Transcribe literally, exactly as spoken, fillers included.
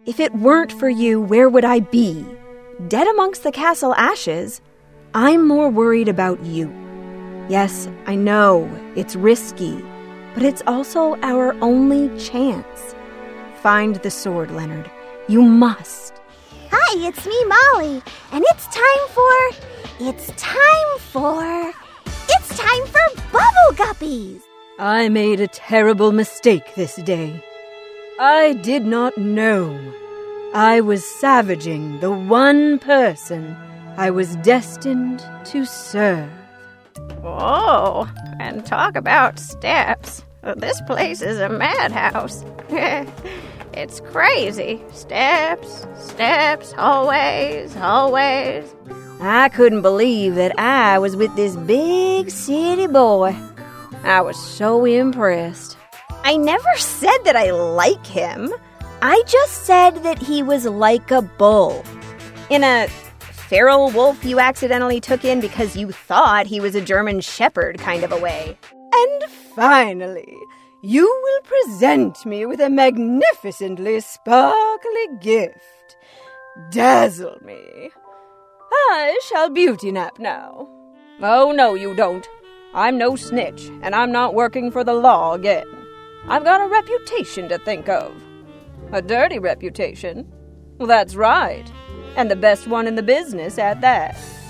If it weren't for you, where would I be? Dead amongst the castle ashes? I'm more worried about you. Yes, I know, it's risky, but it's also our only chance. Find the sword, Leonard. You must. Hi, it's me, Molly, and it's time for... It's time for... It's time for Bubble Guppies! I made a terrible mistake this day. I did not know. I was savaging the one person I was destined to serve. Whoa, and talk about steps. This place is a madhouse. It's crazy. Steps, steps, hallways, hallways. I couldn't believe that I was with this big city boy. I was so impressed. I never said that I like him. I just said that he was like a bull. In a feral wolf you accidentally took in because you thought he was a German shepherd kind of a way. And finally, you will present me with a magnificently sparkly gift. Dazzle me. I shall beauty nap now. Oh, no, you don't. I'm no snitch, and I'm not working for the law again. I've got a reputation to think of. A dirty reputation? Well, that's right. And the best one in the business at that.